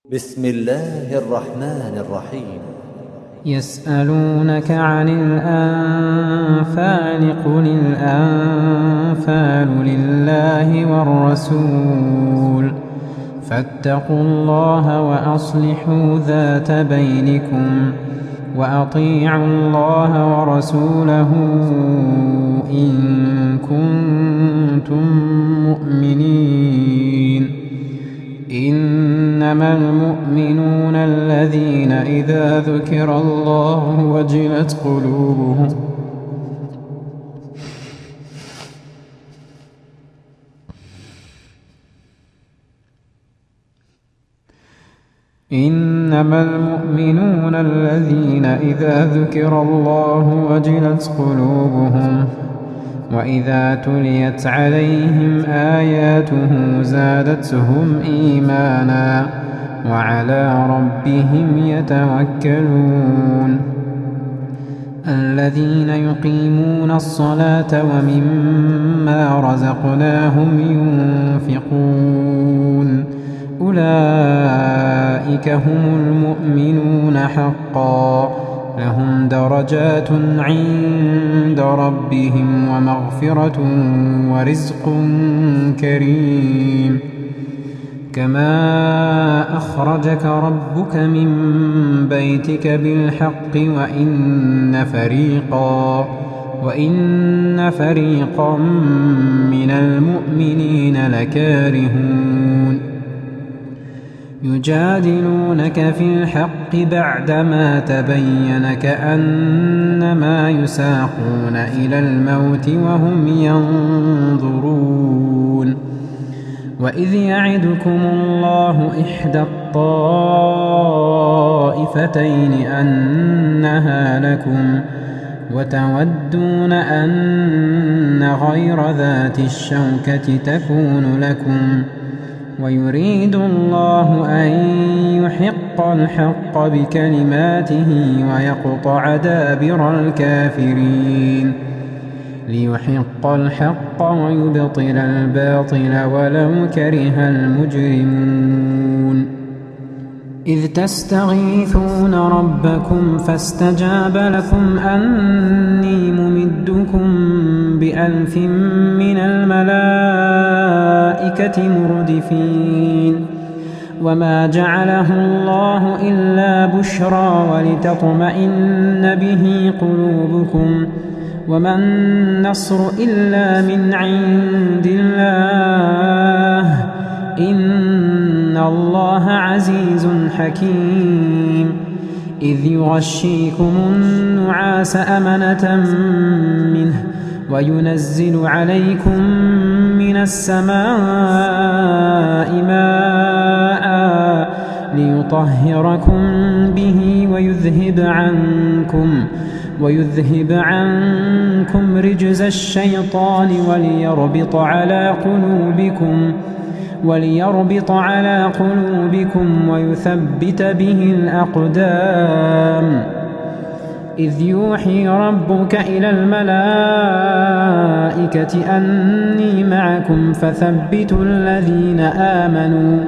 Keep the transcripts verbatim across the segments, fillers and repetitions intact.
بسم الله الرحمن الرحيم. يسألونك عن الأنفال قل الأنفال لله والرسول فاتقوا الله وأصلحوا ذات بينكم وأطيعوا الله ورسوله إن كنتم مؤمنين. إنما المؤمنون الذين إذا ذكر الله وجلت قلوبهم إنما المؤمنون الذين إذا ذكر الله وجلت قلوبهم وإذا تليت عليهم آياته زادتهم إيمانا وعلى ربهم يتوكلون. الذين يقيمون الصلاة ومما رزقناهم ينفقون أولئك هم المؤمنون حقا لهم درجات عند ربهم ومغفرة ورزق كريم. كما أخرجك ربك من بيتك بالحق وإن فريقا وإن فريقا من المؤمنين لكارهون يجادلونك في الحق بعدما تبين كأنما يساقون إلى الموت وهم ينظرون. وإذ يعدكم الله إحدى الطائفتين أنها لكم وتودون أن غير ذات الشوكة تكون لكم ويريد الله أن يحق الحق بكلماته ويقطع دابر الكافرين ليحق الحق ويبطل الباطل ولو كره المجرمون. إذ تستغيثون ربكم فاستجاب لكم أني ممدكم بألف من الملائكة مردفين. وما جعله الله إلا بشرى ولتطمئن به قلوبكم وما النصر إلا من عند الله إن الله عزيز حكيم. إذ يغشيكم النعاس أمنة منه وينزل عليكم من السماء ماء ليطهركم به ويذهب عنكم ويذهب عنكم رجز الشيطان وليربط على قلوبكم وليربط على قلوبكم ويثبت به الأقدام. إذ يوحي ربك إلى الملائكة أني معكم فثبتوا الذين آمنوا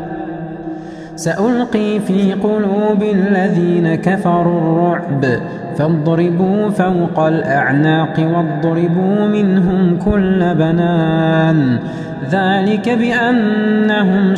سألقي في قلوب الذين كفروا الرعب فاضربوا فوق الأعناق واضربوا منهم كل بنان ذلك بأنهم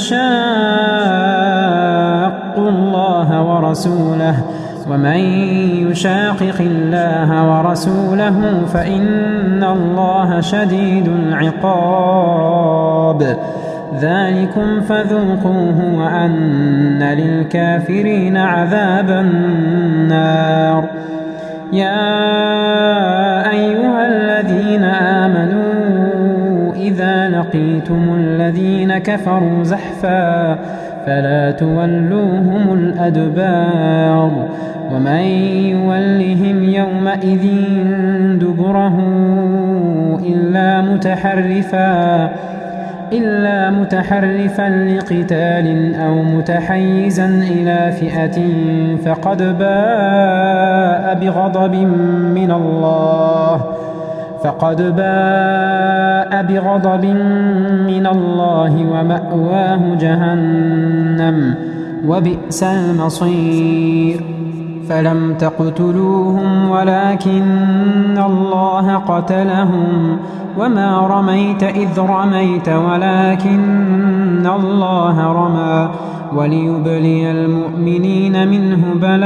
شاقوا الله ورسوله ومن يشاقق الله ورسوله فإن الله شديد العقاب. ذلكم فذوقوه وأن للكافرين عذاب النار. يا أيها الذين آمنوا إذا لقيتم الذين كفروا زحفا فلا تولوهم الأدبار ومن يولهم يومئذ دبره إلا متحرفا إلا متحرفا لقتال أو متحيزا إلى فئة فقد باء بغضب من الله فقد باء بغضب من الله ومأواه جهنم وبئس المصير. فلم تقتلوهم ولكن الله قتلهم وما رميت إذ رميت ولكن الله رمى وليبلي المؤمنين منه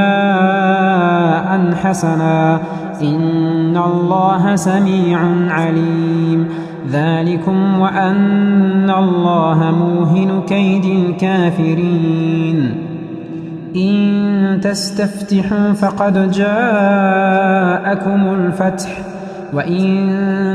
بلاء حسنا إن الله سميع عليم. ذلكم وأن الله موهن كيد الكافرين. إن تستفتحوا فقد جاءكم الفتح وإن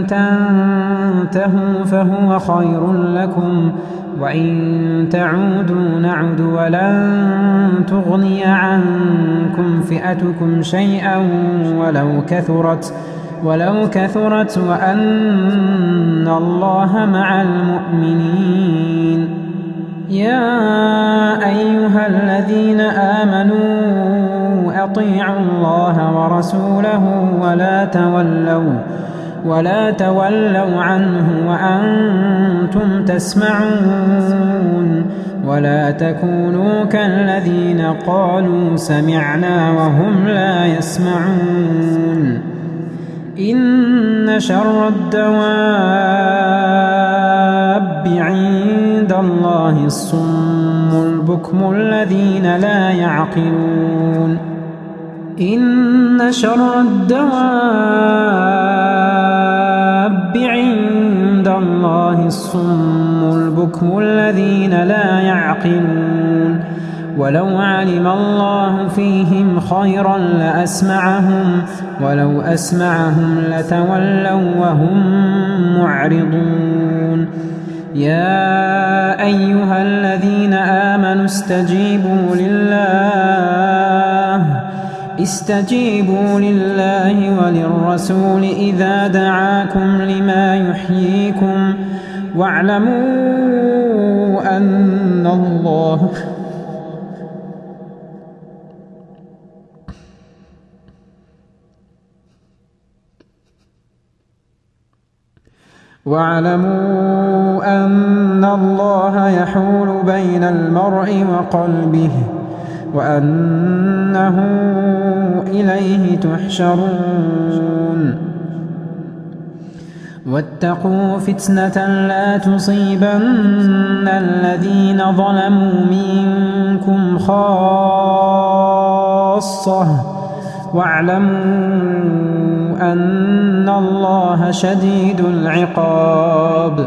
تنتهوا فهو خير لكم وإن تعودوا نعد ولن تغني عنكم فئتكم شيئا ولو كثرت ولو كثرت وأن الله مع المؤمنين. يا أيها الذين آمنوا أطيعوا الله ورسوله ولا تولوا ولا تولوا عنه وأنتم تسمعون ولا تكونوا كالذين قالوا سمعنا وهم لا يسمعون. إن شر الدواب عند الله الصم البكم الذين لا يعقلون. إن شر الدواب عند الله الصم البكم الذين لا يعقلون. ولو علم الله فيهم خيرا لأسمعهم ولو أسمعهم لتولوا وهم معرضون. يا أيها الذين آمنوا استجيبوا لله استجيبوا لله وللرسول إذا دعاكم لما يحييكم واعلموا أن الله واعلموا أن الله يحول بين المرء وقلبه وأنه إليه تحشرون. واتقوا فتنة لا تصيبن الذين ظلموا منكم خاصة واعلموا أن الله شديد العقاب.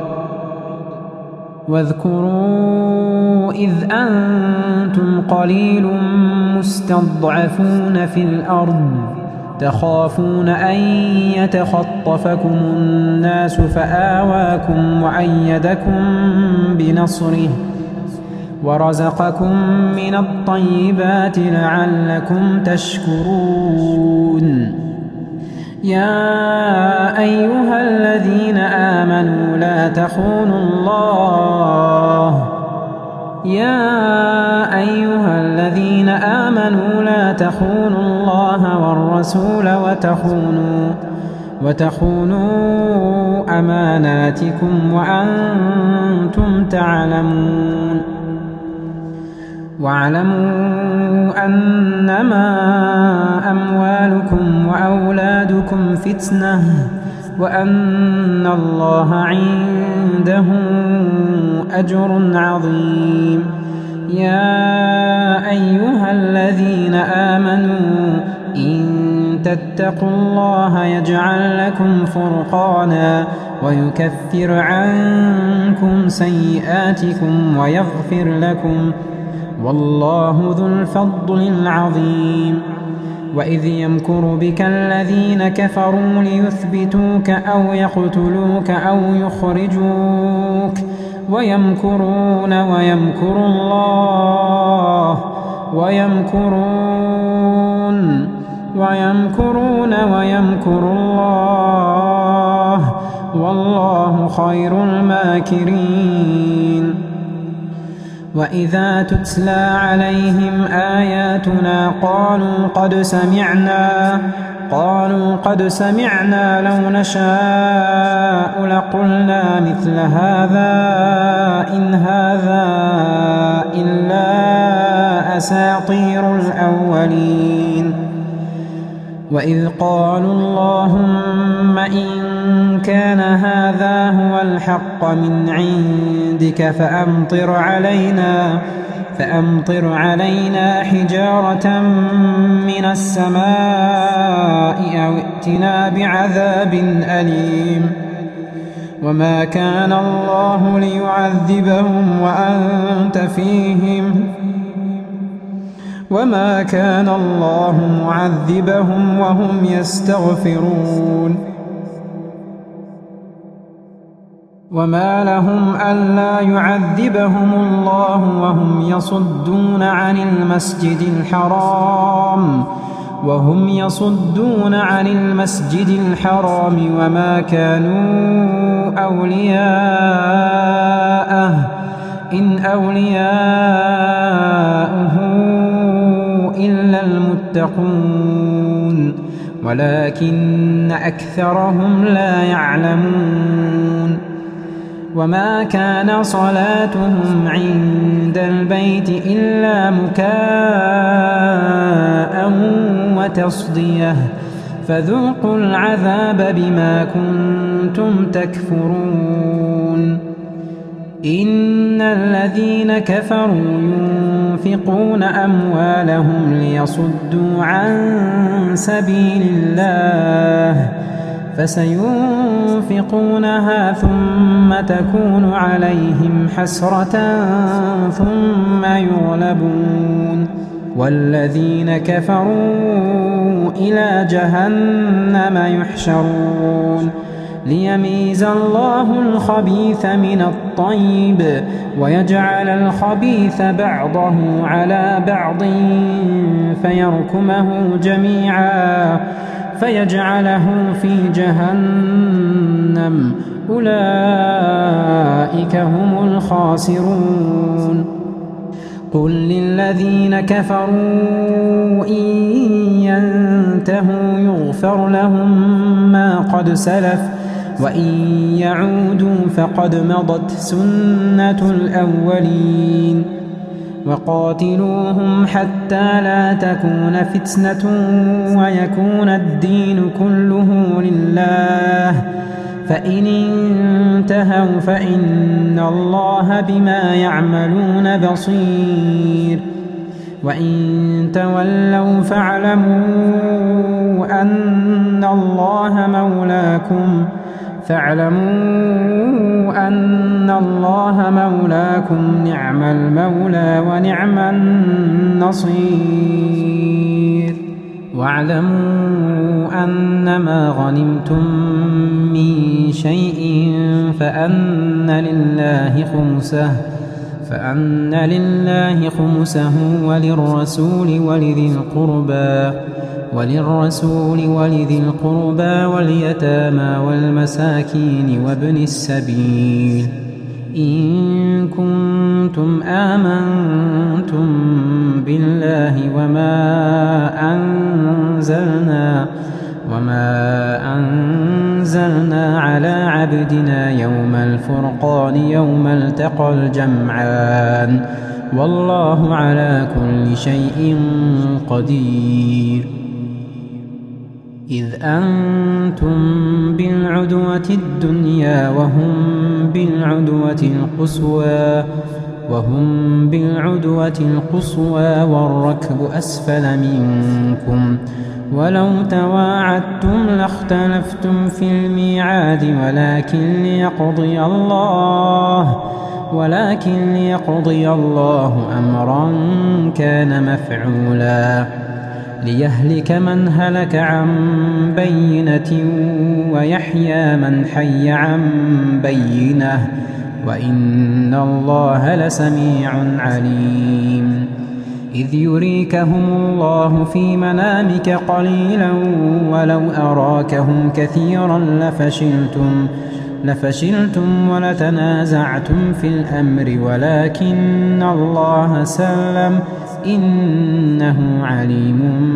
واذكروا إذ أنتم قليل مستضعفون في الأرض تخافون أن يتخطفكم الناس فآواكم وأيدكم بنصره ورزقكم من الطيبات لعلكم تشكرون. يا أيها الذين آمنوا لا تخونوا الله يا أيها الذين آمنوا لا تخونوا الله والرسول وتخونوا وتخونوا أماناتكم وأنتم تعلمون. واعلموا أنما أموالكم وأولادكم فتنة وأن الله عنده أجر عظيم. يا أيها الذين آمنوا إن تتقوا الله يجعل لكم فرقانا ويكفر عنكم سيئاتكم ويغفر لكم والله ذو الفضل العظيم. وإذ يمكر بك الذين كفروا ليثبتوك أو يقتلوك أو يخرجوك ويمكرون ويمكر الله ويمكرون ويمكرون ويمكر الله والله خير الماكرين. وإذا تتلى عليهم آياتنا قالوا قد سمعنا قالوا قد سمعنا لو نشاء لقلنا مثل هذا إن هذا إلا أساطير الأولين. وإذ قالوا اللهم إن كان هذا هو الحق من عندك فأمطر علينا فأمطر علينا حجارة من السماء أو ائتنا بعذاب أليم. وما كان الله ليعذبهم وأنت فيهم وما كان الله معذبهم وهم يستغفرون. وما لهم ألا يعذبهم الله وهم يصدون عن المسجد الحرام وهم يصدون عن المسجد الحرام وما كانوا أولياءه إن أولياؤه إلا المتقون ولكن أكثرهم لا يعلمون. وما كان صلاتهم عند البيت إلا مكاء وتصدية فذوقوا العذاب بما كنتم تكفرون. إن الذين كفروا ينفقون أموالهم ليصدوا عن سبيل الله فسينفقونها ثم تكون عليهم حسرة ثم يغلبون والذين كفروا إلى جهنم يحشرون ليميز الله الخبيث من الطيب ويجعل الخبيث بعضه على بعض فيركمه جميعا فيجعله في جهنم أولئك هم الخاسرون. قل للذين كفروا إن ينتهوا يغفر لهم ما قد سلف وإن يعودوا فقد مضت سنة الأولين. وقاتلوهم حتى لا تكون فتنة ويكون الدين كله لله فإن انتهوا فإن الله بما يعملون بصير. وإن تولوا فاعلموا أن الله مولاكم فاعلموا أن الله مولاكم نعم المولى ونعم النصير. واعلموا أنما غنمتم من شيء فأن لله خمسه فأن لله خمسه وللرسول ولذي القربى وللرسول ولذي القربى واليتامى والمساكين وابن السبيل إن كنتم آمنتم بالله وما أنزلنا وما أنزلنا على عبدنا يوم الفرقان يوم التقى الجمعان والله على كل شيء قدير. إذ أنتم بالعدوة الدنيا وهم بالعدوة القصوى وهم بالعدوة القصوى والركب أسفل منكم ولو تواعدتم لاختلفتم في الميعاد ولكن ليقضي الله ولكن ليقضي الله أمرا كان مفعولا ليهلك من هلك عن بينة ويحيى من حي عن بينة وإن الله لسميع عليم. إذ يريكهم الله في منامك قليلا ولو أراكهم كثيرا لفشلتم لفشلتم ولتنازعتم في الأمر ولكن الله سلم إنه عليم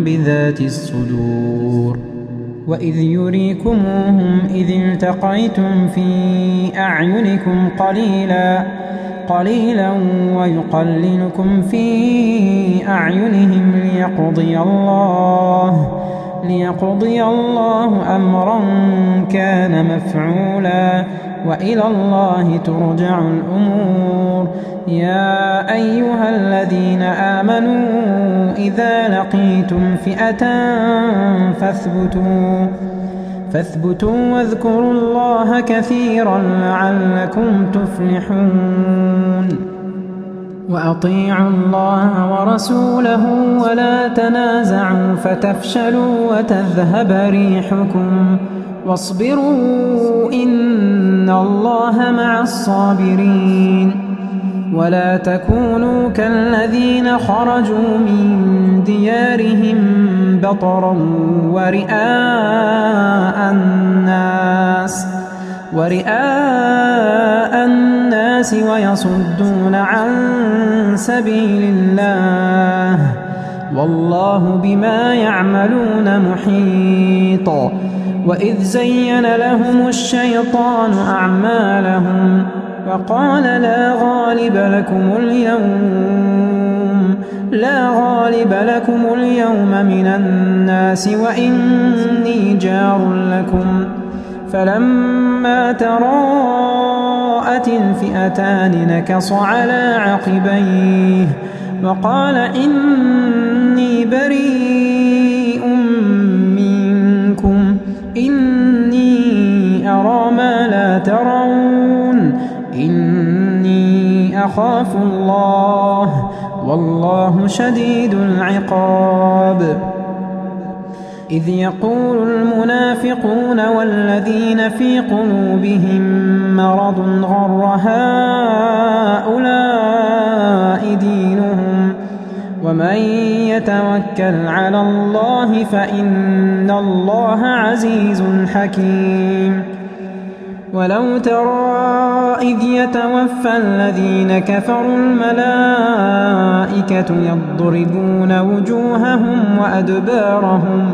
بذات الصدور. وإذ يريكموهم إذ التقيتم في أعينكم قليلا قليلا ويقللكم في أعينهم ليقضي الله ليقضي الله أمرا كان مفعولا وإلى الله ترجع الأمور. يا أيها الذين آمنوا إذا لقيتم فئة فاثبتوا فاثبتوا واذكروا الله كثيرا لعلكم تفلحون. وأطيعوا الله ورسوله ولا تنازعوا فتفشلوا وتذهب ريحكم واصبروا إن الله مع الصابرين. ولا تكونوا كالذين خرجوا من ديارهم بطرا ورئاء الناس ورئاء الناس ويصدون عن سبيل الله والله بما يعملون محيط. وإذ زين لهم الشيطان أعمالهم وقال لا غالب لكم اليوم لا غالب لكم اليوم من الناس وإني جار لكم فلما تراءت الفئتان نكص على عقبيه وقال إني بريء منكم إني أرى ما لا ترون إني أخاف الله والله شديد العقاب. إذ يقول المنافقون والذين في قلوبهم مرض غر هؤلاء دينهم ومن يتوكل على الله فإن الله عزيز حكيم. ولو ترى إذ يتوفى الذين كفروا الملائكة يضربون وجوههم وأدبارهم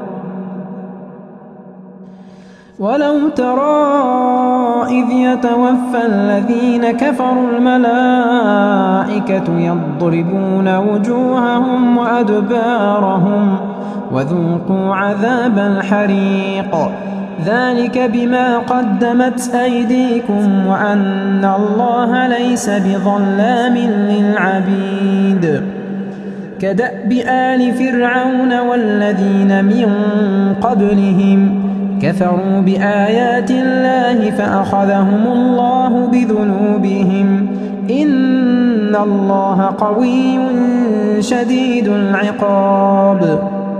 ولو ترى إذ يتوفى الذين كفروا الملائكة يضربون وجوههم وأدبارهم وذوقوا عذاب الحريق ذلك بما قدمت أيديكم وأن الله ليس بظلام للعبيد. كدأب آل فرعون والذين من قبلهم كفروا بآيات الله فأخذهم الله بذنوبهم إن الله قوي شديد العقاب.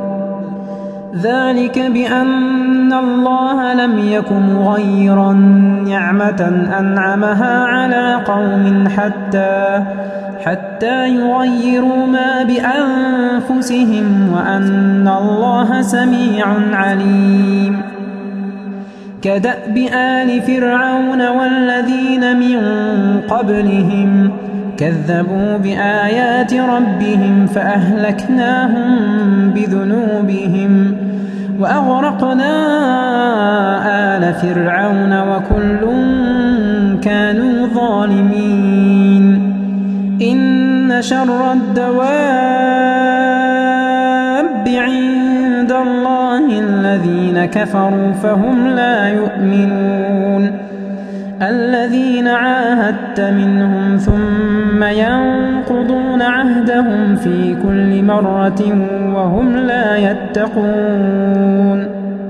ذلك بأن الله لم يك مغيرا نعمة أنعمها على قوم حتى حتى يغيروا ما بأنفسهم وأن الله سميع عليم. كدأب آل فرعون والذين من قبلهم كذبوا بآيات ربهم فأهلكناهم بذنوبهم وأغرقنا آل فرعون وكل كانوا ظالمين. إن شر الدواب عند الله الذين كفروا فهم لا يؤمنون. الذين عاهدت منهم ثم ينقضون عهدهم في كل مرة وهم لا يتقون.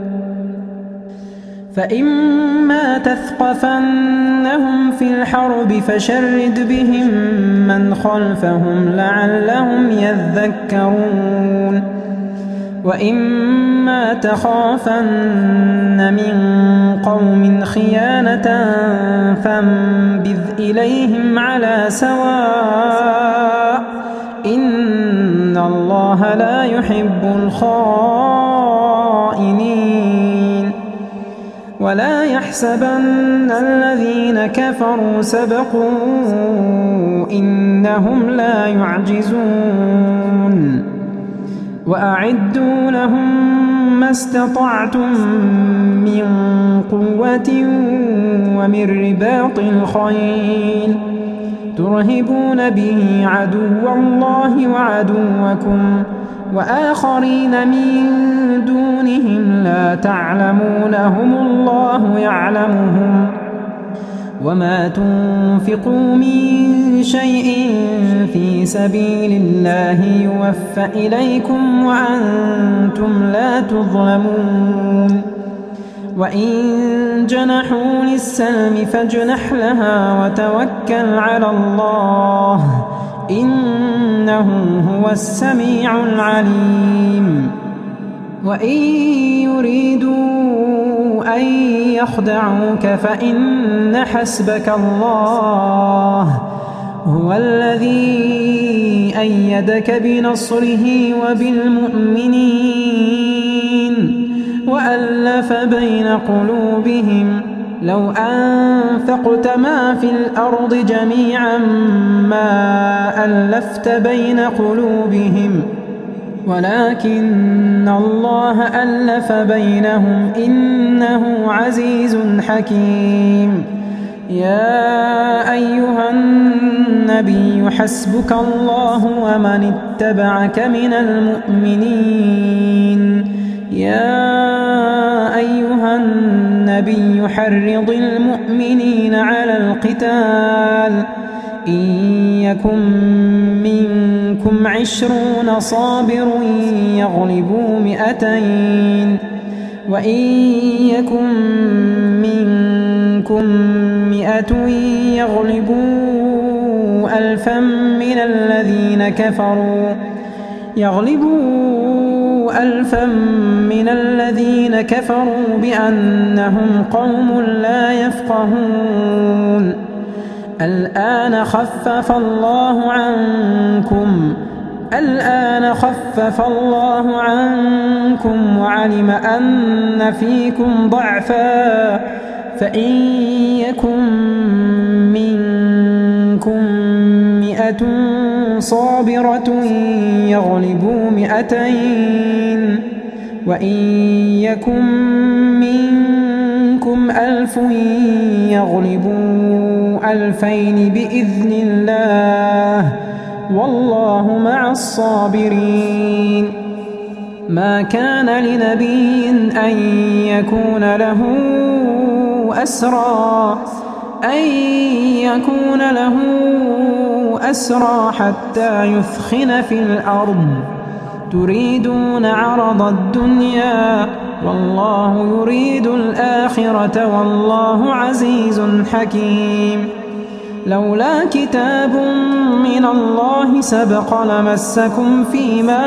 فإما تثقفنهم في الحرب فشرد بهم من خلفهم لعلهم يذكرون. وإما تخافن من قوم خيانة فانبذ إليهم على سواء إن الله لا يحب الخائنين. ولا يحسبن الذين كفروا سبقوا إنهم لا يعجزون. وأعدوا لهم ما استطعتم من قوة ومن رباط الخيل ترهبون به عدو الله وعدوكم وآخرين من دونهم لا تعلمونهم الله يعلمهم وما تنفقوا من شيء في سبيل الله يوفى إليكم وأنتم لا تظلمون وإن جنحوا للسلم فاجنح لها وتوكل على الله إنه هو السميع العليم وإن يريدوا أن يخدعوك فإن حسبك الله هو الذي أيدك بنصره وبالمؤمنين وألف بين قلوبهم لو أنفقت ما في الأرض جميعا ما ألفت بين قلوبهم ولكن الله ألف بينهم إنه عزيز حكيم يا أيها النبي حسبك الله ومن اتبعك من المؤمنين يا أيها النبي حرض المؤمنين على القتال إن يكن منكم عشرون صابر يغلبوا مئتين وإن يكن منكم مئة يغلبوا ألفا من الذين كفروا يغلبوا ألفا من الذين كفروا بأنهم قوم لا يفقهون الآن خفف الله عنكم الآن خفف الله عنكم وعلم أن فيكم ضعفا فإن يكن منكم مئة صابرة يغلبوا مئتين وإن يكن منكم ألف يغلبوا ألفين بإذن الله والله مع الصابرين ما كان لنبي أن يكون له أسرى أن يكون له أسرى حتى يثخن في الأرض تريدون عرض الدنيا والله يريد الآخرة والله عزيز حكيم لولا كتاب من الله سبق لمسكم فيما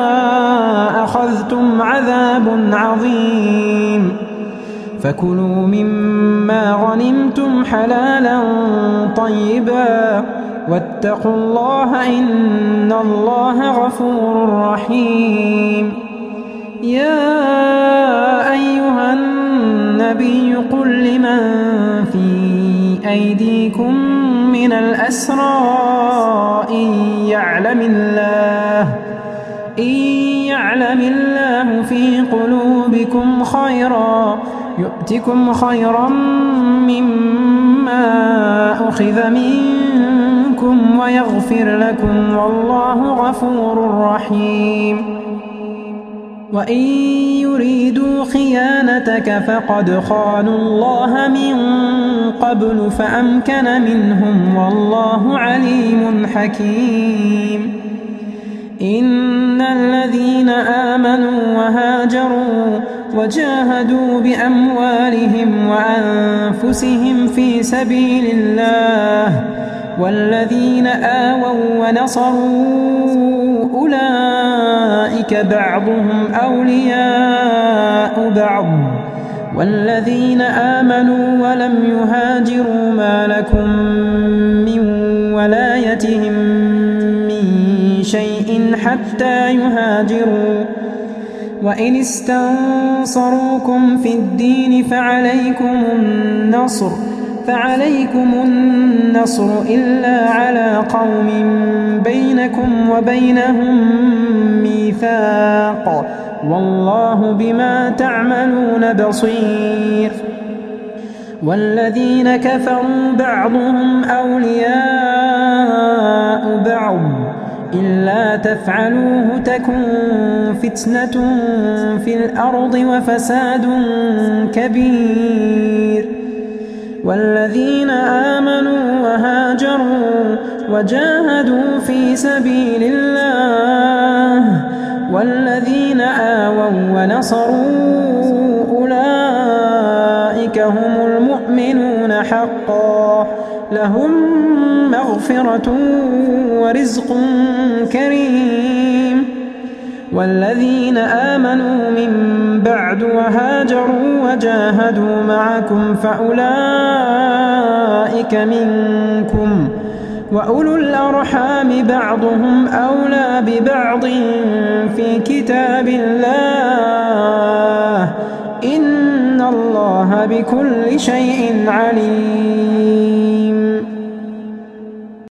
أخذتم عذاب عظيم فكلوا مما غنمتم حلالا طيبا واتقوا الله إن الله غفور رحيم يا أيها النبي قل لمن في أيديكم من الأسرى إن يعلم الله إن يعلم الله في قلوبكم خيرا يؤتكم خيرا مما أخذ منكم ويغفر لكم والله غفور رحيم وإن يريدوا خيانتك فقد خانوا الله من قبل فأمكن منهم والله عليم حكيم إن الذين آمنوا وهاجروا وجاهدوا بأموالهم وأنفسهم في سبيل الله والذين آووا ونصروا أولئك بعضهم أولياء بعض والذين آمنوا ولم يهاجروا ما لكم من ولايتهم من شيء حتى يهاجروا وإن استنصروكم في الدين فعليكم النصر فعليكم النصر إلا على قوم بينكم وبينهم ميثاق والله بما تعملون بصير. والذين كفروا بعضهم أولياء بعض إلا تفعلوه تكن فتنة في الأرض وفساد كبير. والذين آمنوا وهاجروا وجاهدوا في سبيل الله والذين آووا ونصروا أولئك هم المؤمنون حقا لهم مغفرة ورزق كريم. والذين آمنوا من بعد وهاجروا وجاهدوا معكم فأولئك منكم وأولو الأرحام بعضهم أولى ببعض في كتاب الله إن الله بكل شيء عليم.